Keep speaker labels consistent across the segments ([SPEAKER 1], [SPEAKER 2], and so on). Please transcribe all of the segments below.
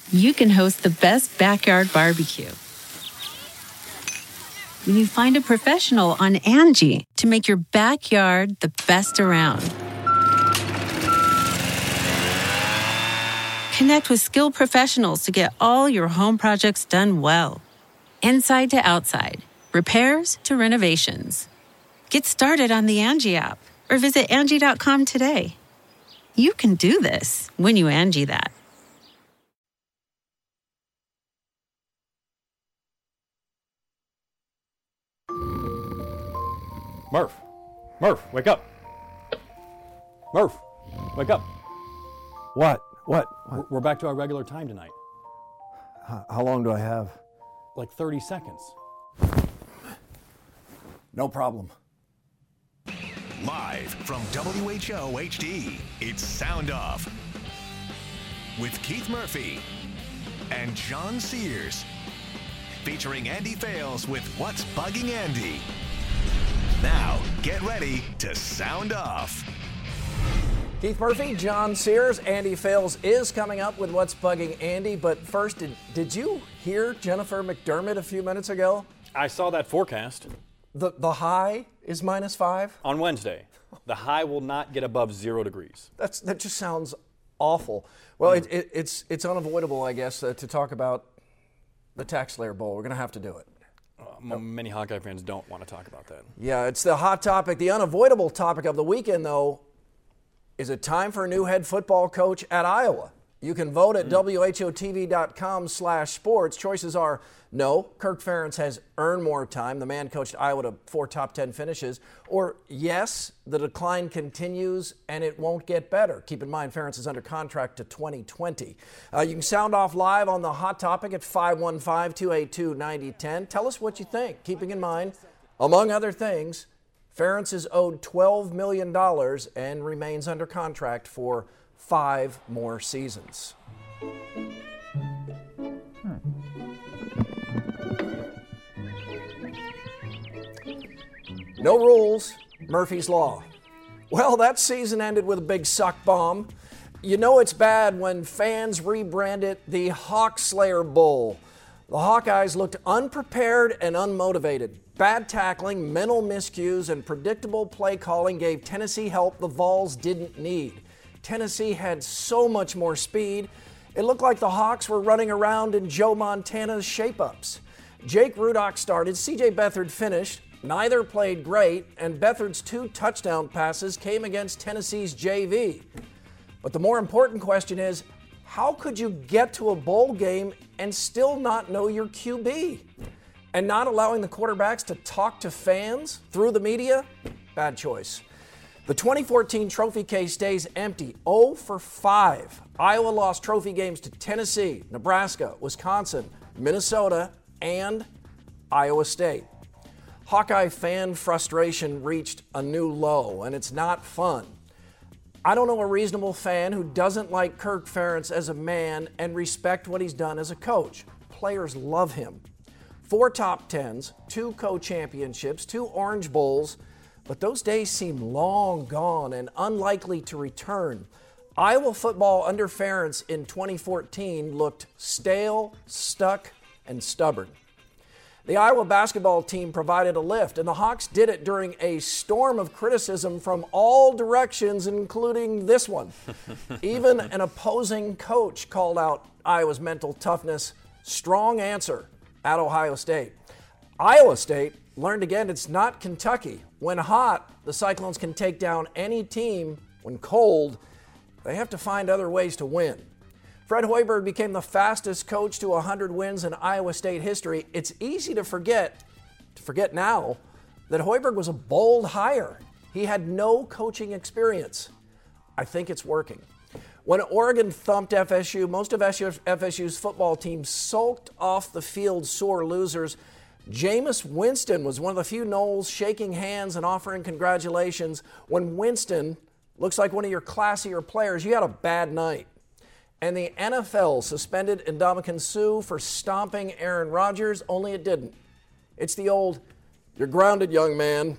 [SPEAKER 1] you can host the best backyard barbecue. When you find a professional on Angie to make your backyard the best around. Connect with skilled professionals to get all your home projects done well. Inside to outside, repairs to renovations. Get started on the Angie app or visit Angie.com today. You can do this when you Angie that.
[SPEAKER 2] Murph, wake up. Murph, wake up.
[SPEAKER 3] What?
[SPEAKER 2] We're back to our regular time tonight.
[SPEAKER 3] How long do I have?
[SPEAKER 2] Like 30 seconds.
[SPEAKER 3] No problem.
[SPEAKER 4] Live from WHO HD, it's Sound Off with Keith Murphy and John Sears, featuring Andy Fales with What's Bugging Andy. Now, get ready to sound off.
[SPEAKER 5] Keith Murphy, John Sears, Andy Fales is coming up with What's Bugging Andy. But first, did you hear Jennifer McDermott a few minutes ago?
[SPEAKER 2] I saw that forecast.
[SPEAKER 5] The high is -5?
[SPEAKER 2] On Wednesday. The high will not get above 0 degrees.
[SPEAKER 5] That just sounds awful. Well, it's unavoidable, I guess, to talk about the TaxSlayer Bowl. We're going to have to do it.
[SPEAKER 2] Many Hawkeye fans don't want to talk about that.
[SPEAKER 5] Yeah, it's the hot topic. The unavoidable topic of the weekend, though, is it time for a new head football coach at Iowa? You can vote at WHOTV.com/sports. Choices are no, Kirk Ferentz has earned more time. The man coached Iowa to 4 top 10 finishes. Or yes, the decline continues and it won't get better. Keep in mind, Ferentz is under contract to 2020. You can sound off live on the hot topic at 515-282-9010. Tell us what you think, keeping in mind, among other things, Ferentz is owed $12 million and remains under contract for 5 more seasons. No rules, Murphy's Law. Well, that season ended with a big suck bomb. You know it's bad when fans rebrand it the Hawkslayer Bowl. The Hawkeyes looked unprepared and unmotivated. Bad tackling, mental miscues, and predictable play calling gave Tennessee help the Vols didn't need. Tennessee had so much more speed. It looked like the Hawks were running around in Joe Montana's shape-ups. Jake Rudock started, C.J. Beathard finished. Neither played great, and Beathard's 2 touchdown passes came against Tennessee's JV. But the more important question is, how could you get to a bowl game and still not know your QB? And not allowing the quarterbacks to talk to fans through the media? Bad choice. The 2014 trophy case stays empty, 0 for 5. Iowa lost trophy games to Tennessee, Nebraska, Wisconsin, Minnesota, and Iowa State. Hawkeye fan frustration reached a new low, and it's not fun. I don't know a reasonable fan who doesn't like Kirk Ferentz as a man and respect what he's done as a coach. Players love him. 4 top 10s, 2 co-championships, 2 Orange Bowls, but those days seem long gone and unlikely to return. Iowa football under Ferentz in 2014 looked stale, stuck, and stubborn. The Iowa basketball team provided a lift, and the Hawks did it during a storm of criticism from all directions, including this one. Even an opposing coach called out Iowa's mental toughness. Strong answer at Ohio State. Iowa State learned again it's not Kentucky. When hot, the Cyclones can take down any team. When cold, they have to find other ways to win. Fred Hoiberg became the fastest coach to 100 wins in Iowa State history. It's easy to forget now, that Hoiberg was a bold hire. He had no coaching experience. I think it's working. When Oregon thumped FSU, most of FSU's football team sulked off the field sore losers. Jameis Winston was one of the few Noles shaking hands and offering congratulations. When Winston looks like one of your classier players, you had a bad night. And the NFL suspended Ndamukong Suh for stomping Aaron Rodgers, only it didn't. It's the old, you're grounded, young man.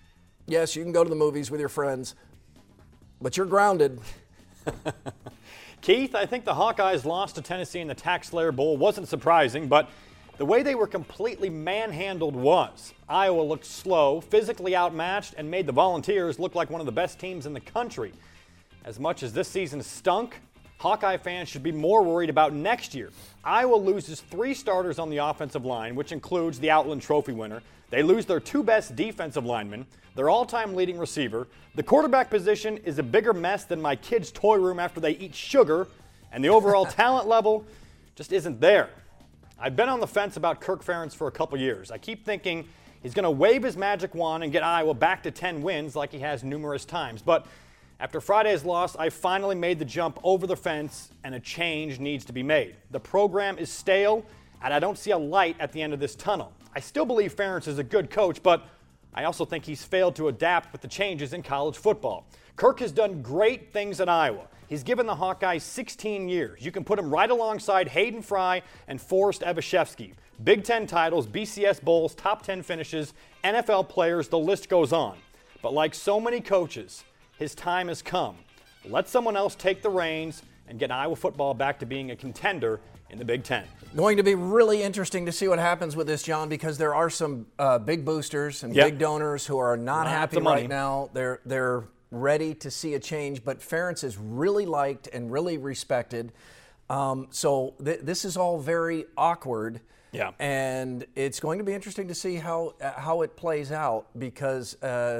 [SPEAKER 5] Yes, you can go to the movies with your friends, but you're grounded.
[SPEAKER 2] Keith, I think the Hawkeyes loss to Tennessee in the Tax Slayer Bowl wasn't surprising, but the way they were completely manhandled was. Iowa looked slow, physically outmatched, and made the Volunteers look like one of the best teams in the country. As much as this season stunk, Hawkeye fans should be more worried about next year. Iowa loses 3 starters on the offensive line, which includes the Outland Trophy winner. They lose their 2 best defensive linemen, their all-time leading receiver. The quarterback position is a bigger mess than my kid's toy room after they eat sugar, and the overall talent level just isn't there. I've been on the fence about Kirk Ferentz for a couple years. I keep thinking he's going to wave his magic wand and get Iowa back to 10 wins like he has numerous times. But after Friday's loss, I finally made the jump over the fence, and a change needs to be made. The program is stale, and I don't see a light at the end of this tunnel. I still believe Ferentz is a good coach, but I also think he's failed to adapt with the changes in college football. Kirk has done great things at Iowa. He's given the Hawkeyes 16 years. You can put him right alongside Hayden Fry and Forrest Evashevsky. Big Ten titles, BCS bowls, top 10 finishes, NFL players, the list goes on. But like so many coaches, his time has come. Let someone else take the reins and get Iowa football back to being a contender in the Big Ten.
[SPEAKER 5] Going to be really interesting to see what happens with this, John, because there are some big boosters and big donors who are not happy right now. They're ready to see a change, but Ferentz is really liked and really respected. So this is all very awkward.
[SPEAKER 2] Yeah. And
[SPEAKER 5] it's going to be interesting to see how it plays out, because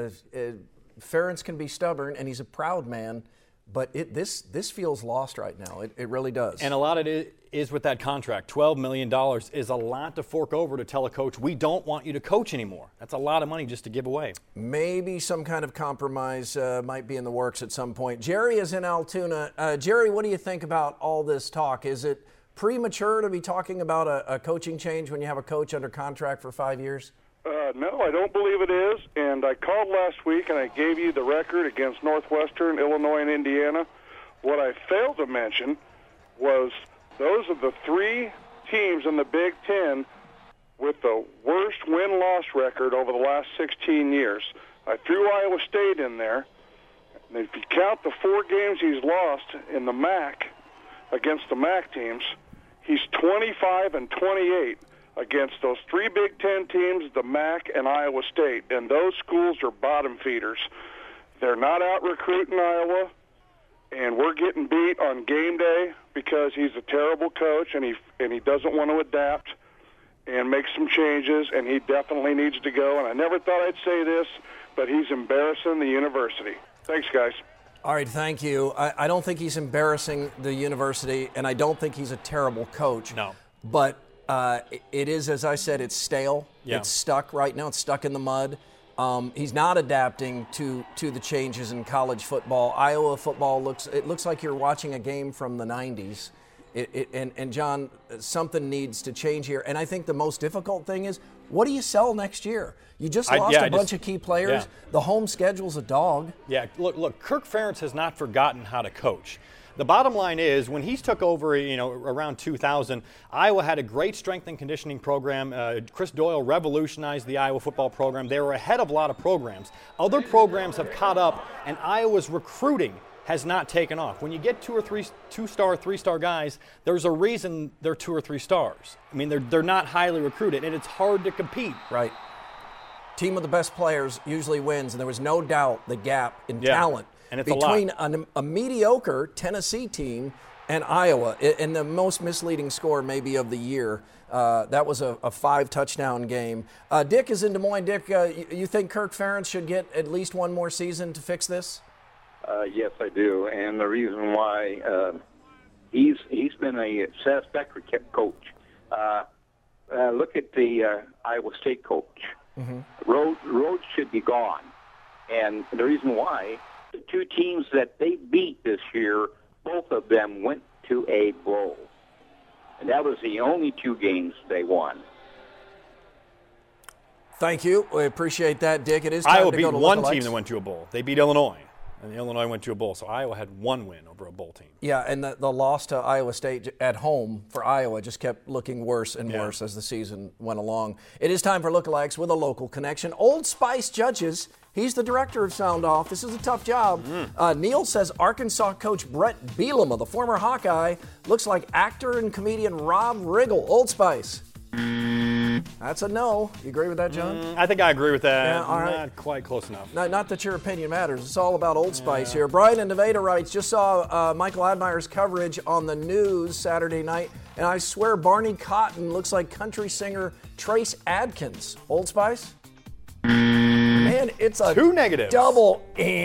[SPEAKER 5] Ferentz can be stubborn, and he's a proud man. But this feels lost right now. It really does.
[SPEAKER 2] And a lot of it is with that contract. $12 million is a lot to fork over to tell a coach, we don't want you to coach anymore. That's a lot of money just to give away.
[SPEAKER 5] Maybe some kind of compromise might be in the works at some point. Jerry is in Altoona. Jerry, what do you think about all this talk? Is it premature to be talking about a coaching change when you have a coach under contract for 5 years?
[SPEAKER 6] No, I don't believe it is, and I called last week and I gave you the record against Northwestern, Illinois, and Indiana. What I failed to mention was those are the 3 teams in the Big Ten with the worst win-loss record over the last 16 years. I threw Iowa State in there, and if you count the 4 games he's lost in the MAC against the MAC teams, he's 25-28. Against those 3 Big Ten teams, the MAC and Iowa State, and those schools are bottom feeders. They're not out recruiting Iowa, and we're getting beat on game day because he's a terrible coach, and he doesn't want to adapt and make some changes, and he definitely needs to go. And I never thought I'd say this, but he's embarrassing the university. Thanks, guys.
[SPEAKER 5] All right, thank you. I don't think he's embarrassing the university, and I don't think he's a terrible coach.
[SPEAKER 2] No.
[SPEAKER 5] But it is, as I said, it's stale.
[SPEAKER 2] Yeah.
[SPEAKER 5] It's stuck right now. It's stuck in the mud. He's not adapting to the changes in college football. Iowa football looks like you're watching a game from the 90s. And John, something needs to change here. And I think the most difficult thing is, what do you sell next year? You just lost a bunch of key players.
[SPEAKER 2] Yeah.
[SPEAKER 5] The home schedule's a dog.
[SPEAKER 2] Yeah, look, Kirk Ferentz has not forgotten how to coach. The bottom line is, when he took over, around 2000, Iowa had a great strength and conditioning program. Chris Doyle revolutionized the Iowa football program. They were ahead of a lot of programs. Other programs have caught up, and Iowa's recruiting has not taken off. When you get 2 or 3 2-star, 3-star guys, there's a reason they're 2 or 3 stars. I mean, they're not highly recruited, and it's hard to compete.
[SPEAKER 5] Right. Team of the best players usually wins, and there was no doubt the gap in talent
[SPEAKER 2] and it's
[SPEAKER 5] between a mediocre Tennessee team and Iowa. And the most misleading score maybe of the year, that was a 5-touchdown game. Dick is in Des Moines. Dick, you think Kirk Ferentz should get at least one more season to fix this?
[SPEAKER 7] Yes, I do, and the reason why he's been a satisfactory coach. Look at the Iowa State coach. Mm-hmm. Rhodes should be gone, and the reason why, the 2 teams that they beat this year, both of them went to a bowl, and that was the only 2 games they won.
[SPEAKER 5] Thank you. We appreciate that, Dick. It is time
[SPEAKER 2] Iowa
[SPEAKER 5] to
[SPEAKER 2] beat
[SPEAKER 5] go to
[SPEAKER 2] one
[SPEAKER 5] lookalikes.
[SPEAKER 2] team that went to a bowl. They beat Illinois, and Illinois went to a bowl. So Iowa had 1 win over a bowl team.
[SPEAKER 5] Yeah, and the loss to Iowa State at home for Iowa just kept looking worse and worse as the season went along. It is time for lookalikes with a local connection. Old Spice judges He's the director of Sound Off. This is a tough job. Neil says Arkansas coach Brett Bielema, the former Hawkeye, looks like actor and comedian Rob Riggle. Old Spice. That's a no. You agree with that, John?
[SPEAKER 2] I think I agree with that.
[SPEAKER 5] Yeah, all right.
[SPEAKER 2] Not quite close enough.
[SPEAKER 5] Not that your opinion matters. It's all about Old Spice here. Brian in Nevada writes, just saw Michael Admire's coverage on the news Saturday night, and I swear Barney Cotton looks like country singer Trace Adkins. Old Spice? Man, it's a
[SPEAKER 2] Two negatives.
[SPEAKER 5] double.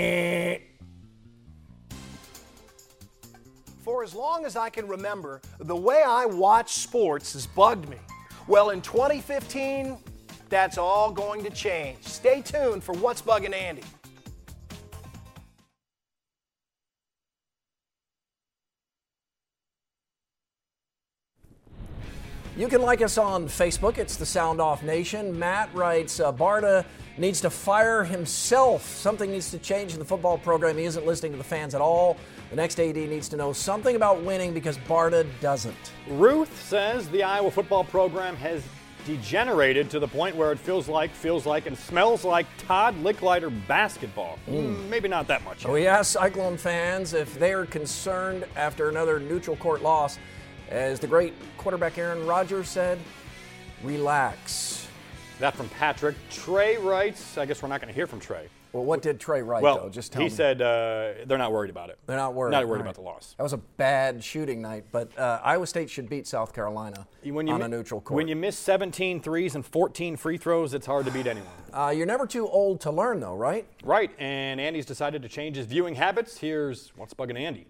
[SPEAKER 8] For as long as I can remember, the way I watch sports has bugged me. Well, in 2015, that's all going to change. Stay tuned for What's Bugging Andy.
[SPEAKER 5] You can like us on Facebook. It's the Sound Off Nation. Matt writes, Barta needs to fire himself. Something needs to change in the football program. He isn't listening to the fans at all. The next AD needs to know something about winning because Barta doesn't.
[SPEAKER 2] Ruth says the Iowa football program has degenerated to the point where it feels like, and smells like Todd Licklider basketball. Maybe not that much.
[SPEAKER 5] We asked Cyclone fans if they are concerned after another neutral court loss. As the great quarterback Aaron Rodgers said, relax.
[SPEAKER 2] That from Patrick. Trey writes, I guess we're not going to hear from Trey.
[SPEAKER 5] Well, what did Trey write,
[SPEAKER 2] Well,
[SPEAKER 5] though? Just tell
[SPEAKER 2] he
[SPEAKER 5] me.
[SPEAKER 2] said they're not worried about it.
[SPEAKER 5] They're not worried.
[SPEAKER 2] Not worried
[SPEAKER 5] All
[SPEAKER 2] about the loss.
[SPEAKER 5] That was a bad shooting night, but Iowa State should beat South Carolina on a neutral court.
[SPEAKER 2] When you miss 17 threes and 14 free throws, it's hard to beat anyone.
[SPEAKER 5] You're never too old to learn, though, right?
[SPEAKER 2] Right, and Andy's decided to change his viewing habits. Here's What's Bugging Andy.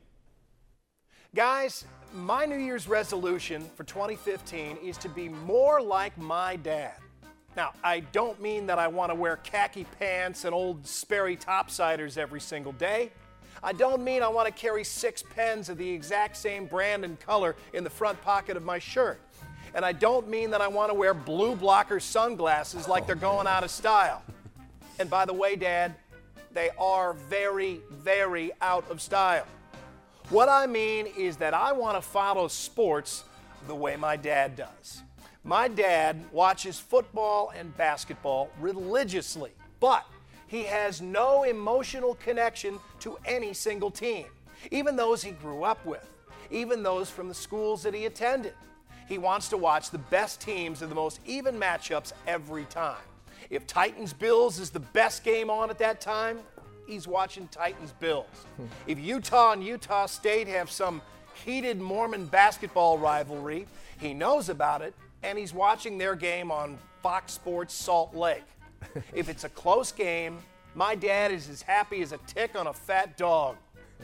[SPEAKER 8] Guys, my New Year's resolution for 2015 is to be more like my dad. Now, I don't mean that I want to wear khaki pants and old Sperry topsiders every single day. I don't mean I want to carry 6 pens of the exact same brand and color in the front pocket of my shirt. And I don't mean that I want to wear blue blocker sunglasses like they're going out of style. And by the way, Dad, they are very, very out of style. What I mean is that I want to follow sports the way my dad does. My dad watches football and basketball religiously, but he has no emotional connection to any single team, even those he grew up with, even those from the schools that he attended. He wants to watch the best teams and the most even matchups every time. If Titans-Bills is the best game on at that time, he's watching Titans-Bills. If Utah and Utah State have some heated Mormon basketball rivalry, he knows about it, and he's watching their game on Fox Sports Salt Lake. If it's a close game, my dad is as happy as a tick on a fat dog.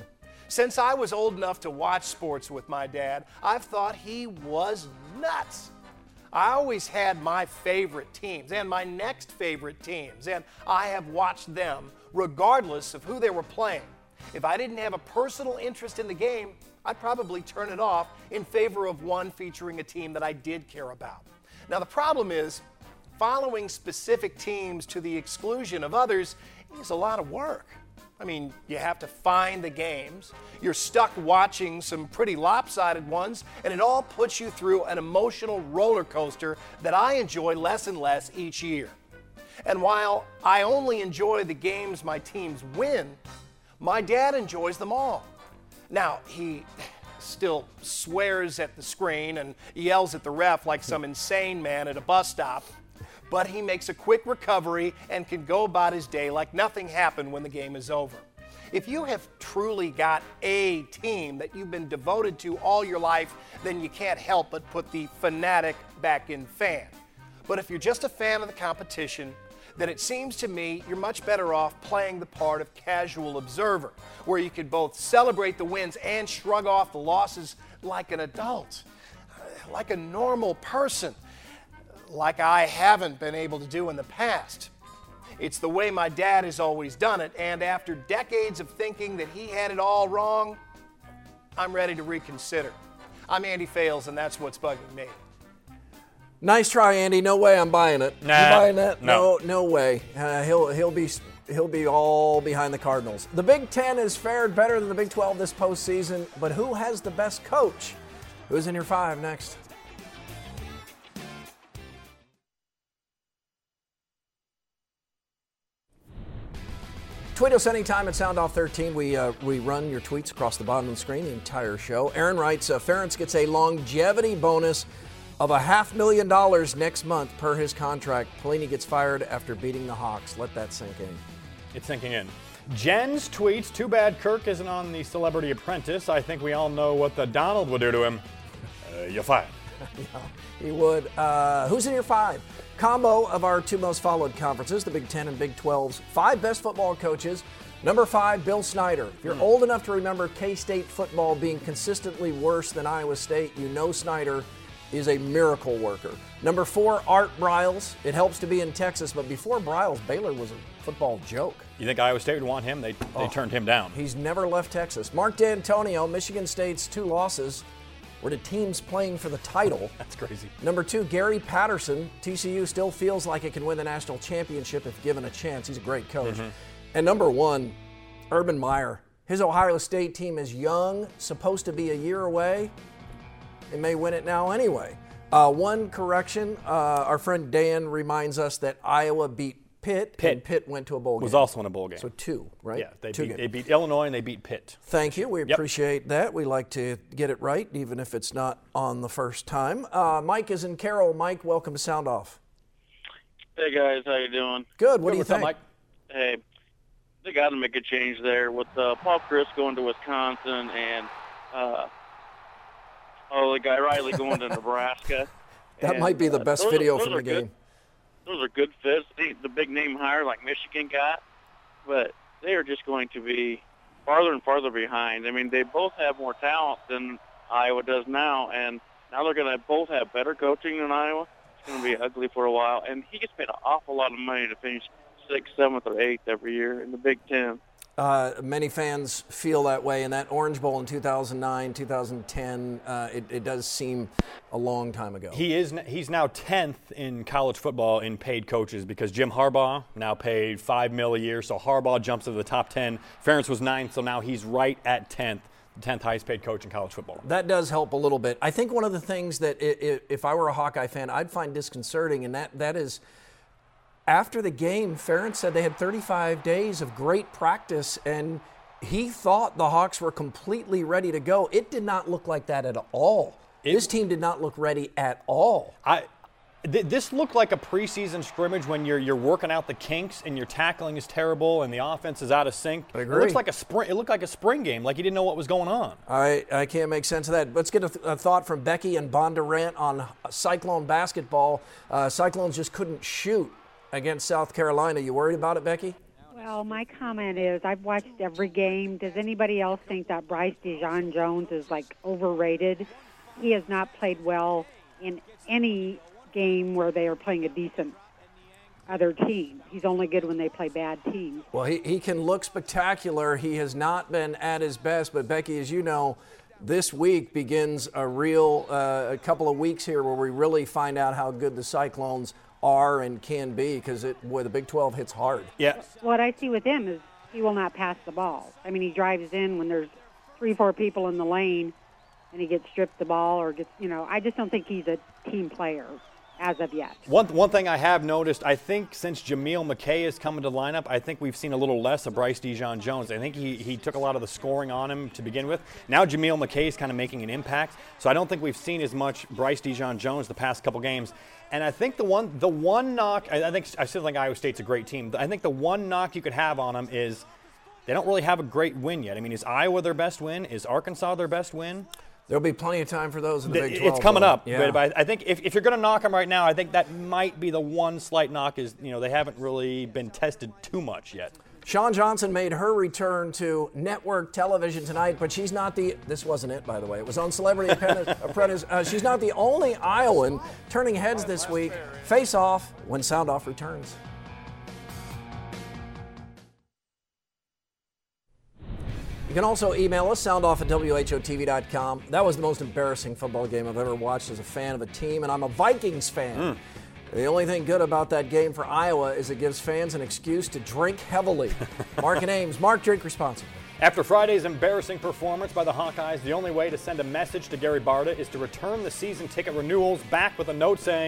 [SPEAKER 8] Since I was old enough to watch sports with my dad, I've thought he was nuts. I always had my favorite teams and my next favorite teams, and I have watched them regardless of who they were playing. If I didn't have a personal interest in the game, I'd probably turn it off in favor of one featuring a team that I did care about. Now, the problem is, following specific teams to the exclusion of others is a lot of work. I mean, you have to find the games, you're stuck watching some pretty lopsided ones, and it all puts you through an emotional roller coaster that I enjoy less and less each year. And while I only enjoy the games my teams win, my dad enjoys them all. Now, he still swears at the screen and yells at the ref like some insane man at a bus stop, but he makes a quick recovery and can go about his day like nothing happened when the game is over. If you have truly got a team that you've been devoted to all your life, then you can't help but put the fanatic back in fan. But if you're just a fan of the competition, then it seems to me you're much better off playing the part of casual observer, where you can both celebrate the wins and shrug off the losses like an adult, like a normal person, like I haven't been able to do in the past. It's the way my dad has always done it, and after decades of thinking that he had it all wrong, I'm ready to reconsider. I'm Andy Fales, and that's what's bugging me.
[SPEAKER 5] Nice try, Andy. No way I'm buying it.
[SPEAKER 2] Nah,
[SPEAKER 5] you buying that?
[SPEAKER 2] no.
[SPEAKER 5] No way. He'll be all behind the Cardinals. The Big Ten has fared better than the Big 12 this postseason, but who has the best coach? Who's in your 5 next? Tweet us anytime at SoundOff13. We run your tweets across the bottom of the screen the entire show. Aaron writes, Ferentz gets a longevity bonus of $500,000 next month per his contract. Pelini gets fired after beating the Hawks. Let that sink in.
[SPEAKER 2] It's sinking in. Jens tweets, too bad Kirk isn't on the Celebrity Apprentice. I think we all know what the Donald would do to him. You're fired.
[SPEAKER 5] Yeah, he would. Who's in your 5? Combo of our 2 most followed conferences, the Big Ten and Big 12's 5 best football coaches. Number 5, Bill Snyder. If you're old enough to remember K-State football being consistently worse than Iowa State, you know Snyder is a miracle worker. Number 4, Art Briles. It helps to be in Texas, but before Briles, Baylor was a football joke.
[SPEAKER 2] You think Iowa State would want him? They turned him down.
[SPEAKER 5] He's never left Texas. Mark D'Antonio, Michigan State's 2 losses were to teams playing for the title.
[SPEAKER 2] That's crazy.
[SPEAKER 5] Number 2, Gary Patterson. TCU still feels like it can win the national championship if given a chance. He's a great coach. And number 1, Urban Meyer. His Ohio State team is young, supposed to be a year away. They may win it now anyway. One correction, our friend Dan reminds us that Iowa beat Pitt, and Pitt went to a bowl game.
[SPEAKER 2] Was also in a bowl game.
[SPEAKER 5] So 2, right?
[SPEAKER 2] Yeah, they beat Illinois and they beat Pitt.
[SPEAKER 5] Thank you. We appreciate that. We like to get it right, even if it's not on the first time. Mike is in Carroll. Mike, welcome to Sound Off.
[SPEAKER 9] Hey, guys. How you doing?
[SPEAKER 5] Good. What do you think?
[SPEAKER 2] Up, Mike?
[SPEAKER 9] Hey, they got to make a change there with Paul Chryst going to Wisconsin and the guy Riley going to Nebraska.
[SPEAKER 5] That might be the best video from the game.
[SPEAKER 9] Those are good fits. The big name hire like Michigan got, but they are just going to be farther and farther behind. I mean, they both have more talent than Iowa does now, and now they're going to both have better coaching than Iowa. It's going to be ugly for a while, and he gets paid an awful lot of money to finish 6th, 7th, or 8th every year in the Big Ten.
[SPEAKER 5] Many fans feel that way, and that Orange Bowl in 2009, 2010, it does seem a long time ago.
[SPEAKER 2] He's now 10th in college football in paid coaches because Jim Harbaugh now paid $5 million a year, so Harbaugh jumps into the top 10. Ferentz was 9th, so now he's right at 10th. The 10th highest paid coach in college football.
[SPEAKER 5] That does help a little bit. I think one of the things that if I were a Hawkeye fan, I'd find disconcerting, and that is after the game, Ferentz said they had 35 days of great practice, and he thought the Hawks were completely ready to go. It did not look like that at all. This team did not look ready at all.
[SPEAKER 2] This looked like a preseason scrimmage when you're working out the kinks and your tackling is terrible and the offense is out of sync.
[SPEAKER 5] I agree.
[SPEAKER 2] It looked like a spring game, like you didn't know what was going on.
[SPEAKER 5] I can't make sense of that. Let's get a thought from Becky and Bondurant on Cyclone basketball. Cyclones just couldn't shoot against South Carolina. You worried about it, Becky?
[SPEAKER 10] Well, my comment is I've watched every game. Does anybody else think that Bryce Dijon-Jones is, overrated? He has not played well in any game where they are playing a decent other team. He's only good when they play bad teams.
[SPEAKER 5] Well, he can look spectacular. He has not been at his best. But, Becky, as you know, this week begins a couple of weeks here where we really find out how good the Cyclones are and can be because the Big 12 hits hard.
[SPEAKER 2] Yeah.
[SPEAKER 10] What I see with him is he will not pass the ball. I mean, he drives in when there's 3-4 people in the lane and he gets stripped the ball or gets, I just don't think he's a team player as of yet.
[SPEAKER 2] One thing I have noticed, I think since Jameel McKay has come into the lineup, I think we've seen a little less of Bryce Dijon-Jones. I think he took a lot of the scoring on him to begin with. Now Jameel McKay is kind of making an impact, so I don't think we've seen as much Bryce Dijon-Jones the past couple games. And I think the one knock, I still think Iowa State's a great team. I think the one knock you could have on them is they don't really have a great win yet. I mean, is Iowa their best win? Is Arkansas their best win?
[SPEAKER 5] There'll be plenty of time for those in the Big 12.
[SPEAKER 2] It's coming up.
[SPEAKER 5] Yeah.
[SPEAKER 2] But I think if you're going to knock them right now, I think that might be the one slight knock is, they haven't really been tested too much yet.
[SPEAKER 5] Shawn Johnson made her return to network television tonight, but she's not this wasn't it, by the way. It was on Celebrity Apprentice. She's not the only Iowan turning heads this week. Face Off when Sound Off returns. You can also email us, soundoff@whotv.com. That was the most embarrassing football game I've ever watched as a fan of a team, and I'm a Vikings fan. The only thing good about that game for Iowa is it gives fans an excuse to drink heavily. Mark and Ames. Mark, drink responsibly.
[SPEAKER 2] After Friday's embarrassing performance by the Hawkeyes, the only way to send a message to Gary Barta is to return the season ticket renewals back with a note saying,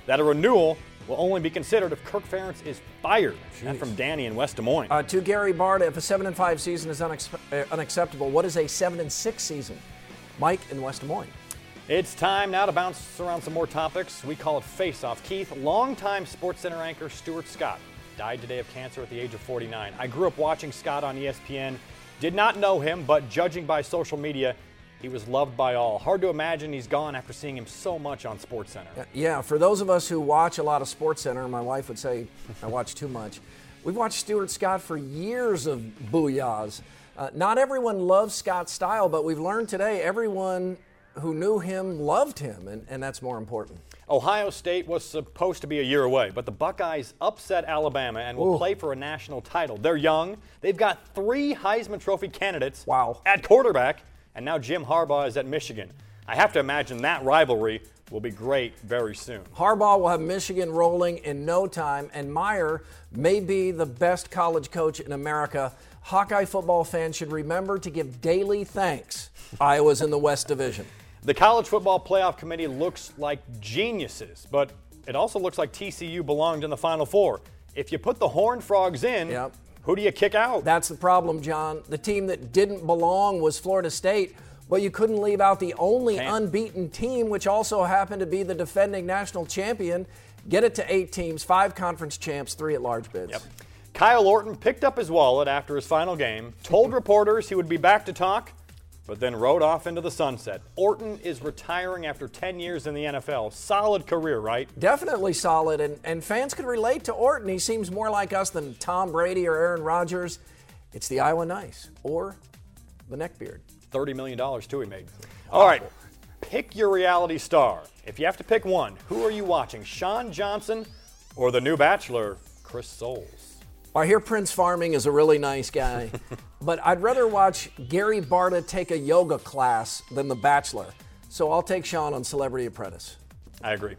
[SPEAKER 2] that a renewal will only be considered if Kirk Ferentz is fired. That from Danny in West Des Moines.
[SPEAKER 5] To Gary Barta, if a 7-5 season is unacceptable, what is a 7-6 season? Mike in West Des Moines.
[SPEAKER 2] It's time now to bounce around some more topics. We call it Face Off. Keith, longtime SportsCenter anchor Stuart Scott died today of cancer at the age of 49. I grew up watching Scott on ESPN. Did not know him, but judging by social media, he was loved by all. Hard to imagine he's gone after seeing him so much on SportsCenter.
[SPEAKER 5] Yeah, for those of us who watch a lot of SportsCenter, my wife would say I watch too much. We've watched Stuart Scott for years of booyahs. Not everyone loves Scott's style, but we've learned today everyone who knew him loved him, and that's more important.
[SPEAKER 2] Ohio State was supposed to be a year away, but the Buckeyes upset Alabama and will play for a national title. They're young. They've got 3 Heisman Trophy candidates at quarterback, and now Jim Harbaugh is at Michigan. I have to imagine that rivalry will be great very soon.
[SPEAKER 5] Harbaugh will have Michigan rolling in no time, and Meyer may be the best college coach in America. Hawkeye football fans should remember to give daily thanks. Iowa's in the West Division.
[SPEAKER 2] The College Football Playoff Committee looks like geniuses, but it also looks like TCU belonged in the Final Four. If you put the Horned Frogs in, who do you kick out?
[SPEAKER 5] That's the problem, John. The team that didn't belong was Florida State, but you couldn't leave out the only unbeaten team, which also happened to be the defending national champion. Get it to 8 teams, 5 conference champs, 3 at-large bids.
[SPEAKER 2] Yep. Kyle Orton picked up his wallet after his final game, told reporters he would be back to talk, but then rode off into the sunset. Orton is retiring after 10 years in the NFL. Solid career, right?
[SPEAKER 5] Definitely solid, and fans could relate to Orton. He seems more like us than Tom Brady or Aaron Rodgers. It's the Iowa Nice or the neckbeard.
[SPEAKER 2] $30 million, too, he made. All right, pick your reality star. If you have to pick one, who are you watching, Sean Johnson or the new Bachelor, Chris Soules?
[SPEAKER 5] I hear Prince Farming is a really nice guy, but I'd rather watch Gary Barta take a yoga class than The Bachelor. So I'll take Sean on Celebrity Apprentice.
[SPEAKER 2] I agree.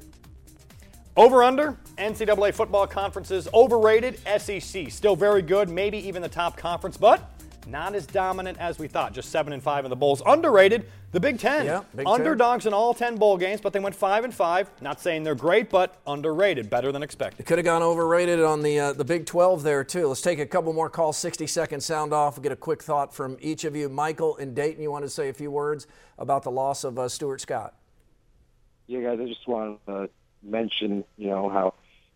[SPEAKER 2] Over-under, NCAA football conferences, overrated, SEC. Still very good, maybe even the top conference, but not as dominant as we thought. Just 7-5 in the bowls. Underrated, the Big Ten.
[SPEAKER 5] Yeah, Big
[SPEAKER 2] Underdogs in all 10 bowl games, but they went 5-5. Not saying they're great, but underrated, better than expected.
[SPEAKER 5] It could have gone overrated on the Big 12 there, too. Let's take a couple more calls, 60-second sound off. We'll get a quick thought from each of you. Michael in Dayton, you want to say a few words about the loss of Stuart Scott?
[SPEAKER 11] Yeah, guys, I just want to mention, how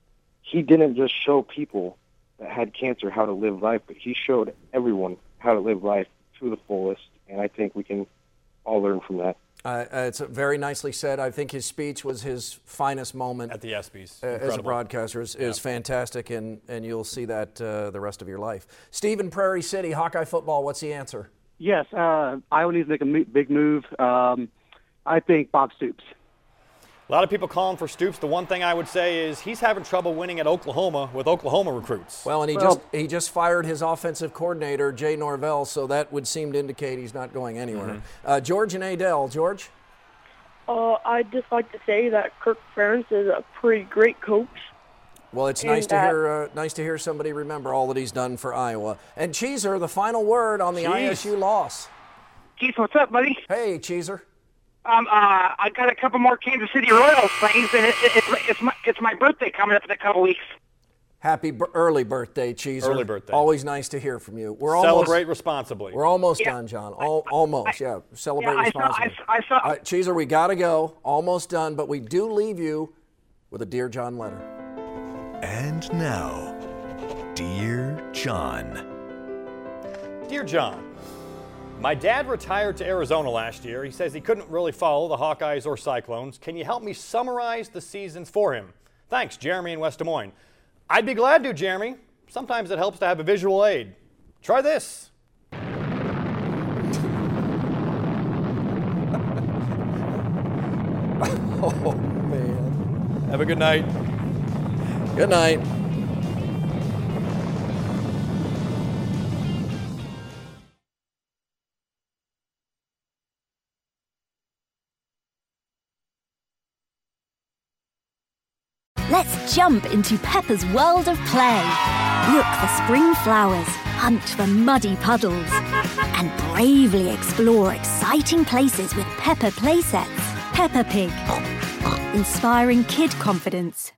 [SPEAKER 11] he didn't just show people that had cancer how to live life, but he showed everyone how to live life to the fullest, and I think we can all learn from that.
[SPEAKER 5] It's very nicely said. I think his speech was his finest moment
[SPEAKER 2] at the ESPYs.
[SPEAKER 5] As a broadcaster. Is fantastic, and you'll see that the rest of your life. Steve in Prairie City, Hawkeye football, what's the answer?
[SPEAKER 12] Yes, Iowa needs to make a big move. I think Bob Stoops.
[SPEAKER 2] A lot of people calling for Stoops. The one thing I would say is he's having trouble winning at Oklahoma with Oklahoma recruits.
[SPEAKER 5] Well, and he just fired his offensive coordinator, Jay Norvell, so that would seem to indicate he's not going anywhere. George and Adele. George?
[SPEAKER 13] I'd just like to say that Kirk Ferentz is a pretty great coach.
[SPEAKER 5] Well, it's nice to hear somebody remember all that he's done for Iowa. And Cheeser, the final word on the ISU loss.
[SPEAKER 14] Keith, what's up, buddy?
[SPEAKER 5] Hey, Cheeser.
[SPEAKER 14] I got a couple more Kansas City Royals things, and it's my birthday coming up in a couple weeks.
[SPEAKER 5] Happy early birthday, Cheeser.
[SPEAKER 2] Early birthday.
[SPEAKER 5] Always nice to hear from you.
[SPEAKER 2] Celebrate responsibly.
[SPEAKER 5] We're almost done, John. Almost. Celebrate responsibly. Cheeser, we got to go. Almost done, but we do leave you with a Dear John letter.
[SPEAKER 4] And now, Dear John.
[SPEAKER 2] Dear John, my dad retired to Arizona last year. He says he couldn't really follow the Hawkeyes or Cyclones. Can you help me summarize the seasons for him? Thanks, Jeremy in West Des Moines. I'd be glad to, Jeremy. Sometimes it helps to have a visual aid. Try this.
[SPEAKER 5] Oh, man.
[SPEAKER 2] Have a good night.
[SPEAKER 5] Good night.
[SPEAKER 15] Let's jump into Peppa's world of play. Look for spring flowers, hunt for muddy puddles, and bravely explore exciting places with Peppa playsets. Peppa Pig. inspiring kid confidence.